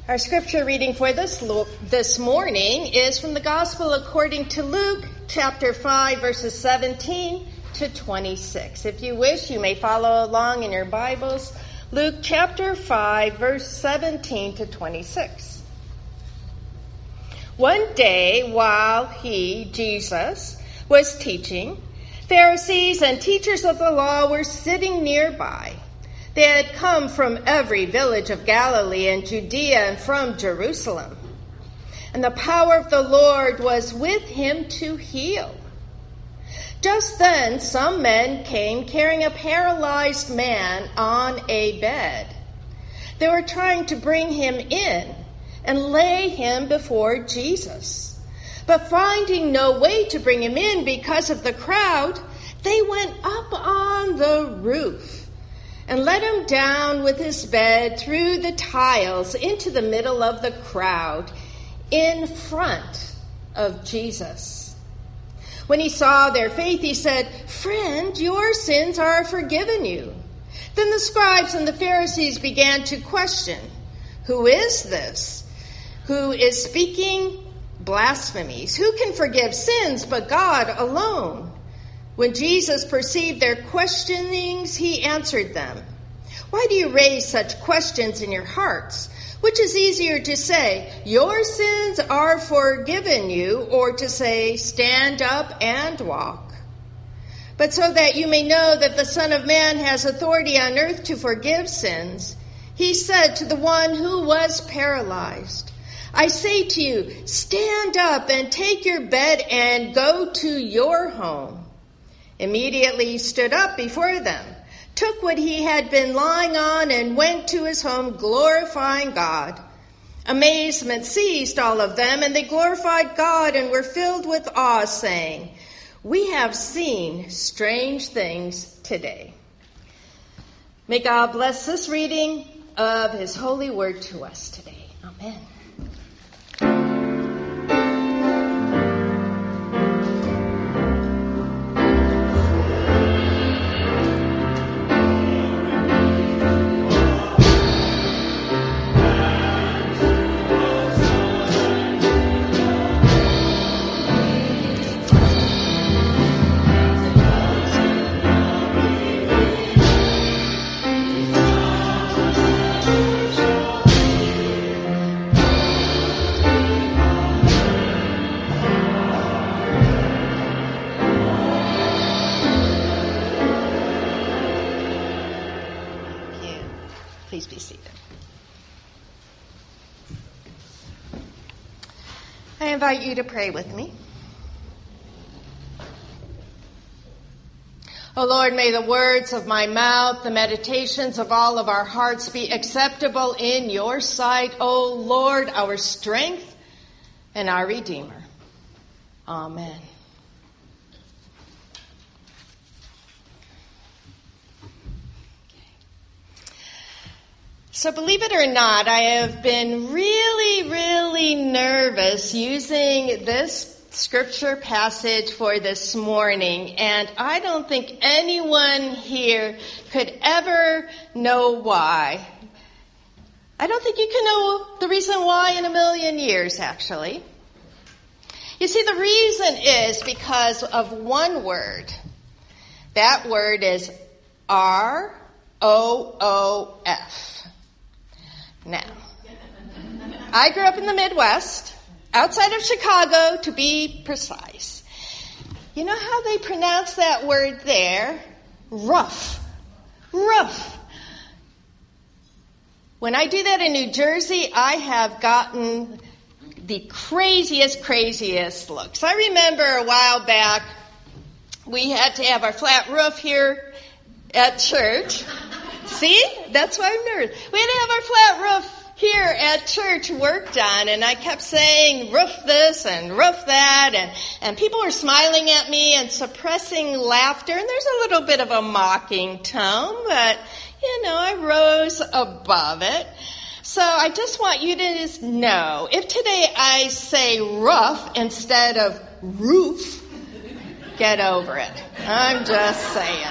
Our scripture reading for this morning is from the Gospel according to Luke, chapter 5, verses 17 to 26. If you wish, you may follow along in your Bibles. Luke chapter 5, verse 17 to 26. One day, while Jesus, was teaching, Pharisees and teachers of the law were sitting nearby. They had come from every village of Galilee and Judea and from Jerusalem. And the power of the Lord was with him to heal. Just then some men came carrying a paralyzed man on a bed. They were trying to bring him in and lay him before Jesus. But finding no way to bring him in because of the crowd, they went up on the roof and let him down with his bed through the tiles into the middle of the crowd in front of Jesus. When he saw their faith, he said, "Friend, your sins are forgiven you." Then the scribes and the Pharisees began to question, "Who is this who is speaking blasphemies? Who can forgive sins but God alone?" When Jesus perceived their questionings, he answered them, "Why do you raise such questions in your hearts? Which is easier to say, 'Your sins are forgiven you,' or to say, 'Stand up and walk'? But so that you may know that the Son of Man has authority on earth to forgive sins," he said to the one who was paralyzed, "I say to you, stand up and take your bed and go to your home." Immediately he stood up before them, took what he had been lying on, and went to his home, glorifying God. Amazement seized all of them, and they glorified God and were filled with awe, saying, "We have seen strange things today." May God bless this reading of his holy word to us today. Amen. Please be seated. I invite you to pray with me. O Lord, may the words of my mouth, the meditations of all of our hearts be acceptable in your sight, O Lord, our strength and our Redeemer. Amen. So believe it or not, I have been really nervous using this scripture passage for this morning, and I don't think anyone here could ever know why. I don't think you can know the reason why in a million years, actually. You see, the reason is because of one word. That word is ROOF. Now, I grew up in the Midwest, outside of Chicago, to be precise. You know how they pronounce that word there? Rough. Rough. When I do that in New Jersey, I have gotten the craziest looks. I remember a while back, we had to have our flat roof here at church. See? That's why I'm nervous. We had to have our flat roof here at church worked on, and I kept saying, "Roof this and roof that," and people were smiling at me and suppressing laughter, and there's a little bit of a mocking tone, but, I rose above it. So I just want you to just know, if today I say rough instead of roof, get over it. I'm just saying.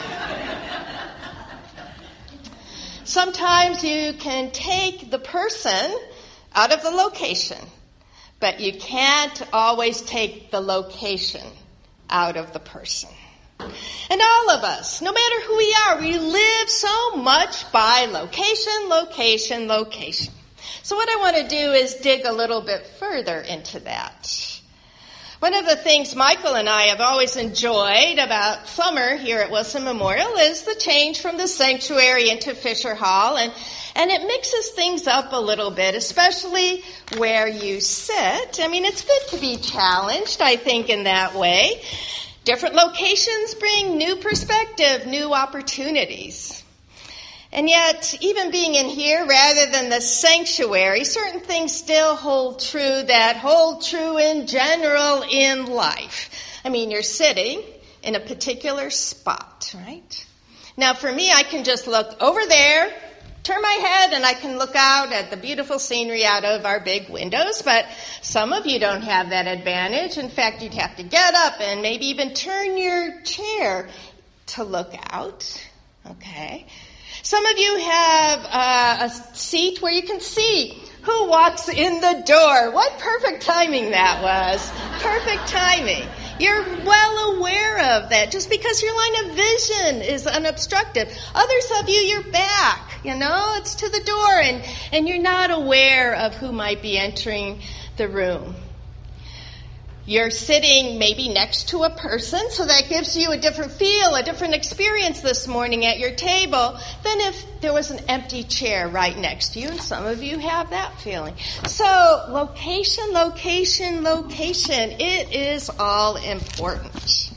Sometimes you can take the person out of the location, but you can't always take the location out of the person. And all of us, no matter who we are, we live so much by location, location, location. So what I want to do is dig a little bit further into that. One of the things Michael and I have always enjoyed about summer here at Wilson Memorial is the change from the sanctuary into Fisher Hall, and it mixes things up a little bit, especially where you sit. I mean, it's good to be challenged, I think, in that way. Different locations bring new perspective, new opportunities. And yet, even being in here rather than the sanctuary, certain things still hold true that hold true in general in life. I mean, you're sitting in a particular spot, right? Now, for me, I can just look over there, turn my head, and I can look out at the beautiful scenery out of our big windows. But some of you don't have that advantage. In fact, you'd have to get up and maybe even turn your chair to look out, okay? Some of you have a seat where you can see who walks in the door. What perfect timing that was. Perfect timing. You're well aware of that just because your line of vision is unobstructed. Others of you, you're back. It's to the door and you're not aware of who might be entering the room. You're sitting maybe next to a person, so that gives you a different feel, a different experience this morning at your table than if there was an empty chair right next to you, and some of you have that feeling. So location, location, location, it is all important.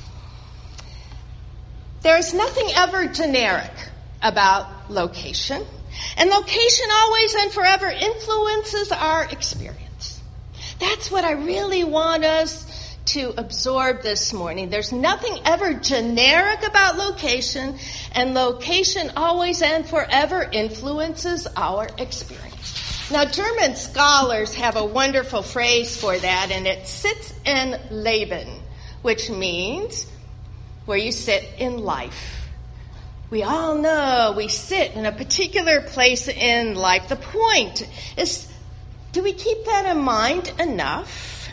There's nothing ever generic about location, and location always and forever influences our experience. That's what I really want us to absorb this morning. There's nothing ever generic about location, and location always and forever influences our experience. Now, German scholars have a wonderful phrase for that, and it sits in Leben, which means where you sit in life. We all know we sit in a particular place in life. The point is, do we keep that in mind enough?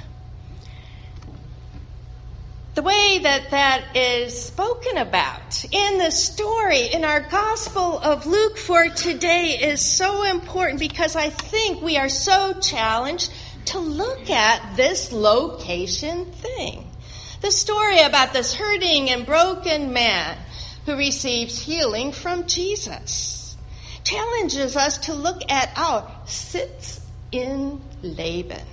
The way that is spoken about in the story in our Gospel of Luke for today is so important because I think we are so challenged to look at this location thing. The story about this hurting and broken man who receives healing from Jesus challenges us to look at our sits in Laban.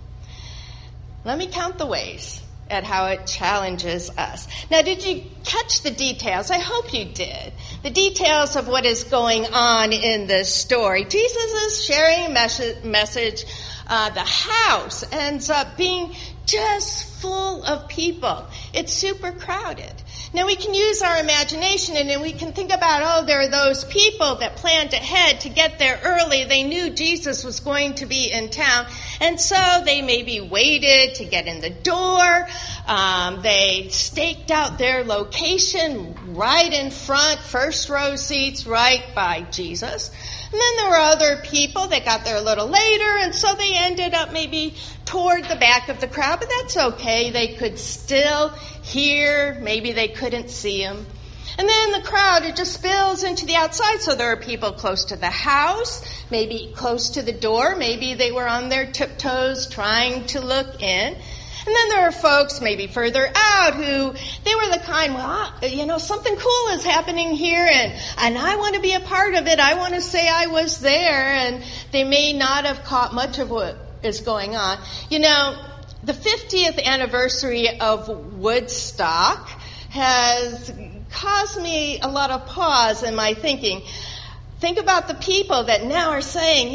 Let me count the ways at how it challenges us. Now, did you catch the details? I hope you did. The details of what is going on in this story. Jesus is sharing a message. The house ends up being just full of people. It's super crowded. Now, we can use our imagination and then we can think about, there are those people that planned ahead to get there early. They knew Jesus was going to be in town, and so they maybe waited to get in the door. They staked out their location right in front, first row seats right by Jesus. And then there were other people that got there a little later, and so they ended up maybe toward the back of the crowd, but that's okay. They could still hear. Maybe they couldn't see him. And then the crowd, it just spills into the outside. So there are people close to the house, maybe close to the door. Maybe they were on their tiptoes trying to look in. And then there are folks maybe further out who, they were the kind, something cool is happening here and I want to be a part of it. I want to say I was there. And they may not have caught much of what is going on. The 50th anniversary of Woodstock has caused me a lot of pause in my thinking. Think about the people that now are saying,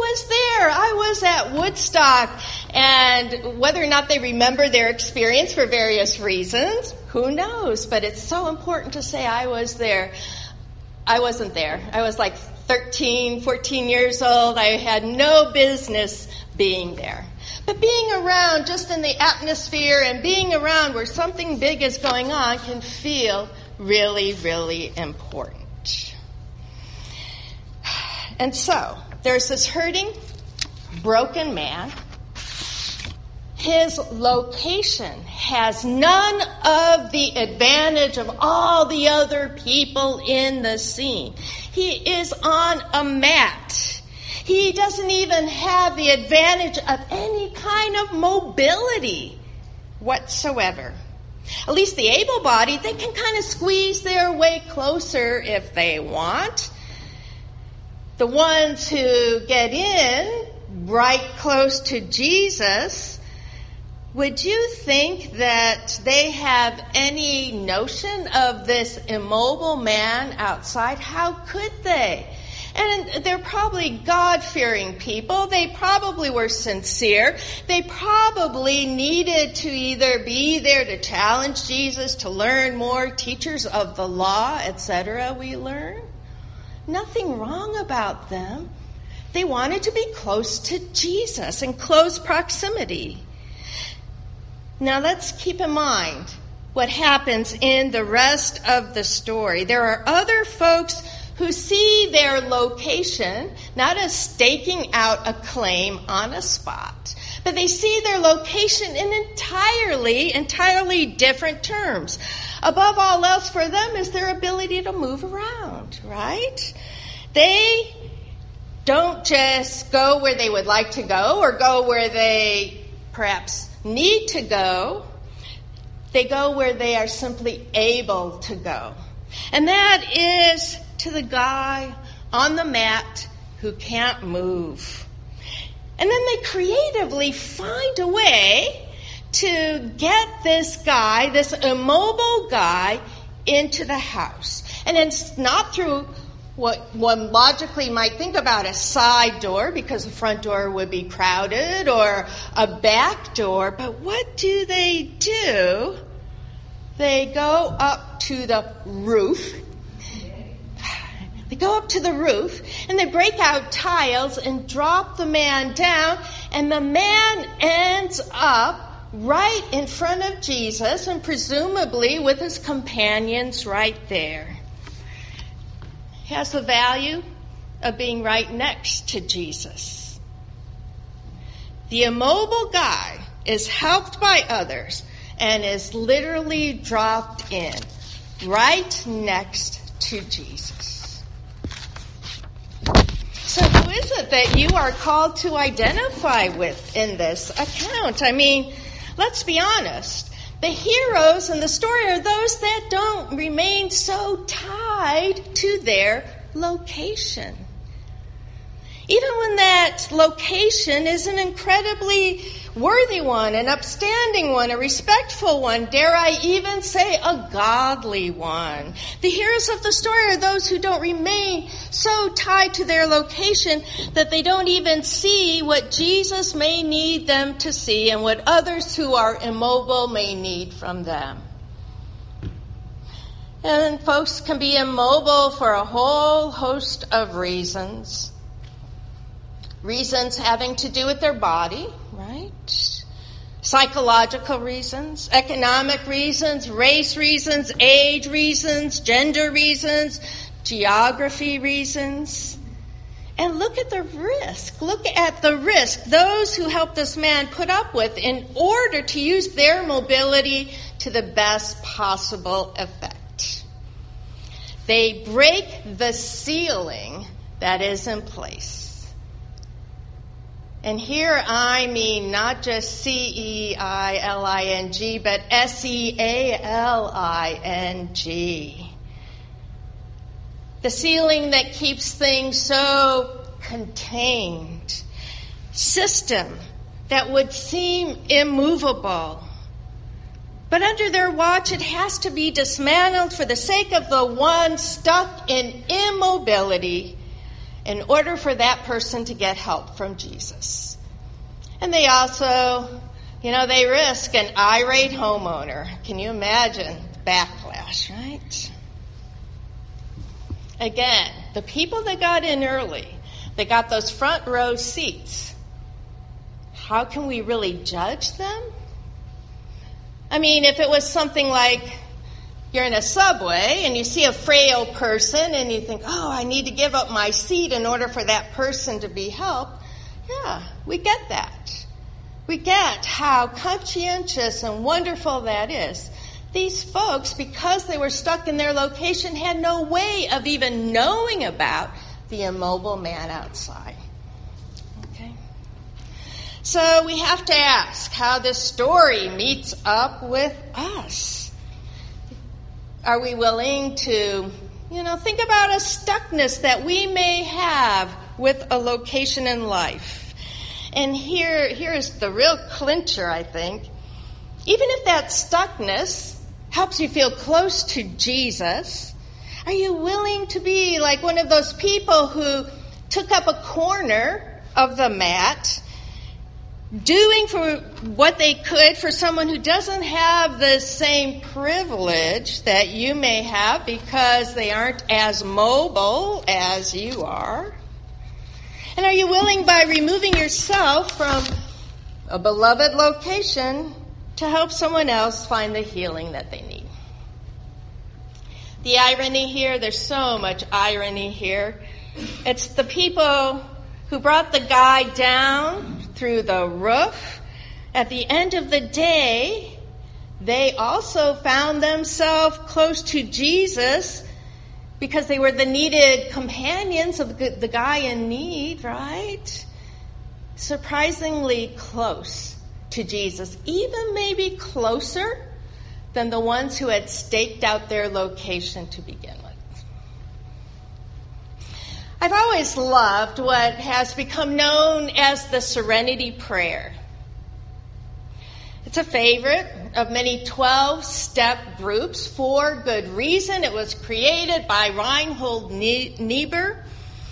I was at Woodstock, and whether or not they remember their experience for various reasons, who knows? But it's so important to say I was there. I wasn't there. I was like 13, 14 years old. I had no business being there. But being around just in the atmosphere and being around where something big is going on can feel really, really important. And so there's this hurting broken man. His location has none of the advantage of all the other people in the scene. He is on a mat. He doesn't even have the advantage of any kind of mobility whatsoever. At least the able-bodied, they can kind of squeeze their way closer if they want. The ones who get in right close to Jesus, would you think that they have any notion of this immobile man outside? How could they? And they're probably God-fearing people. They probably were sincere. They probably needed to either be there to challenge Jesus, to learn more, teachers of the law, etc. we learn. Nothing wrong about them. They wanted to be close to Jesus, in close proximity. Now let's keep in mind what happens in the rest of the story. There are other folks who see their location not as staking out a claim on a spot, but they see their location in entirely different terms. Above all else for them is their ability to move around, right? They don't just go where they would like to go or go where they perhaps need to go. They go where they are simply able to go. And that is to the guy on the mat who can't move. And then they creatively find a way to get this guy, this immobile guy, into the house. And it's not through what one logically might think about a side door, because the front door would be crowded, or a back door. But what do? They go up to the roof. They go up to the roof, and they break out tiles and drop the man down, and the man ends up right in front of Jesus, and presumably with his companions right there. He has the value of being right next to Jesus. The immobile guy is helped by others and is literally dropped in right next to Jesus. So who is it that you are called to identify with in this account? I mean, let's be honest. The heroes in the story are those that don't remain so tied to their location. Even when that location is an incredibly worthy one, an upstanding one, a respectful one, dare I even say a godly one. The heroes of the story are those who don't remain so tied to their location that they don't even see what Jesus may need them to see and what others who are immobile may need from them. And folks can be immobile for a whole host of reasons. Reasons having to do with their body, right? Psychological reasons, economic reasons, race reasons, age reasons, gender reasons, geography reasons. And look at the risk. Look at the risk those who help this man put up with in order to use their mobility to the best possible effect. They break the ceiling that is in place. And here I mean not just CEILING, but SEALING. The ceiling that keeps things so contained. System that would seem immovable. But under their watch, it has to be dismantled for the sake of the one stuck in immobility, in order for that person to get help from Jesus. And they also, they risk an irate homeowner. Can you imagine backlash, right? Again, the people that got in early, they got those front row seats. How can we really judge them? I mean, if it was something like, you're in a subway and you see a frail person and you think, I need to give up my seat in order for that person to be helped. Yeah, we get that. We get how conscientious and wonderful that is. These folks, because they were stuck in their location, had no way of even knowing about the immobile man outside. Okay? So we have to ask how this story meets up with us. Are we willing to, think about a stuckness that we may have with a location in life? And here is the real clincher, I think. Even if that stuckness helps you feel close to Jesus, are you willing to be like one of those people who took up a corner of the mat, doing for what they could for someone who doesn't have the same privilege that you may have because they aren't as mobile as you are? And are you willing, by removing yourself from a beloved location, to help someone else find the healing that they need? The irony here, there's so much irony here. It's the people who brought the guy down through the roof. At the end of the day, they also found themselves close to Jesus because they were the needed companions of the guy in need, right? Surprisingly close to Jesus, even maybe closer than the ones who had staked out their location to begin with. I've always loved what has become known as the Serenity Prayer. It's a favorite of many 12-step groups for good reason. It was created by Reinhold Niebuhr.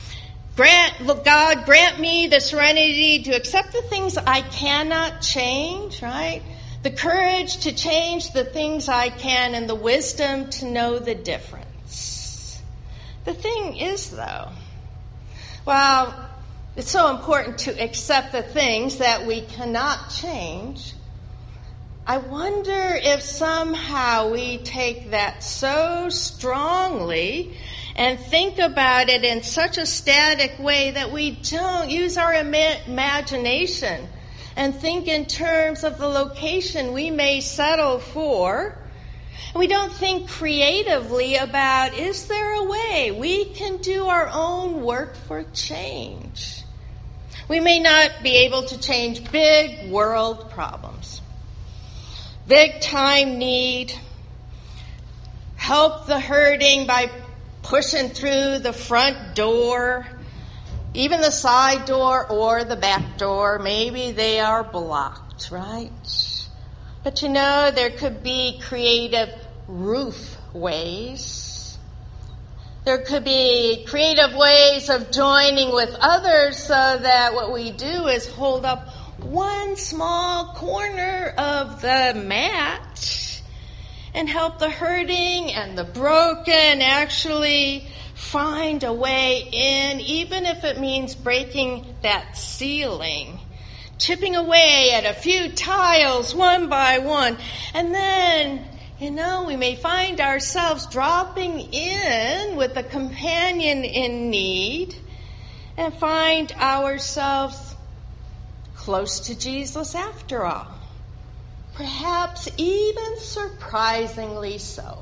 God, grant me the serenity to accept the things I cannot change, right? The courage to change the things I can, and the wisdom to know the difference. The thing is, though, while it's so important to accept the things that we cannot change, I wonder if somehow we take that so strongly and think about it in such a static way that we don't use our imagination and think in terms of the location we may settle for. And we don't think creatively about, is there a way we can do our own work for change? We may not be able to change big world problems, big time need, help the hurting by pushing through the front door, even the side door or the back door. Maybe they are blocked, right? But there could be creative roof ways. There could be creative ways of joining with others so that what we do is hold up one small corner of the mat and help the hurting and the broken actually find a way in, even if it means breaking that ceiling, chipping away at a few tiles one by one. And then, we may find ourselves dropping in with a companion in need and find ourselves close to Jesus after all. Perhaps even surprisingly so.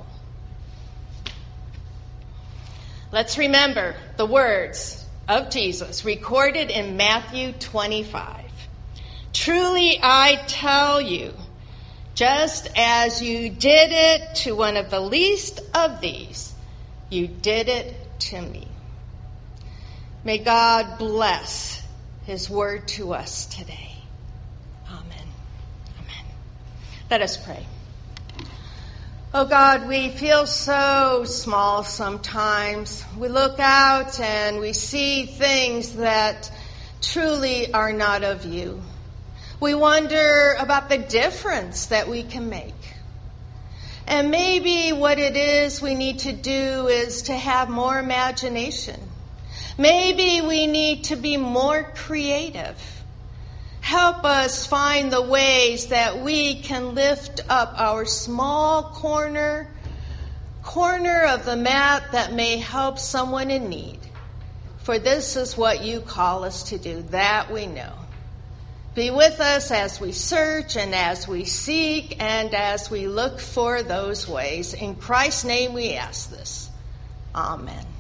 Let's remember the words of Jesus recorded in Matthew 25. Truly I tell you, just as you did it to one of the least of these, you did it to me. May God bless his word to us today. Let us pray. Oh God, we feel so small sometimes. We look out and we see things that truly are not of you. We wonder about the difference that we can make. And maybe what it is we need to do is to have more imagination. Maybe we need to be more creative. Help us find the ways that we can lift up our small corner of the mat that may help someone in need for this is what you call us to do, that we know. Be with us as we search and as we seek and as we look for those ways. In Christ's name we ask this. Amen.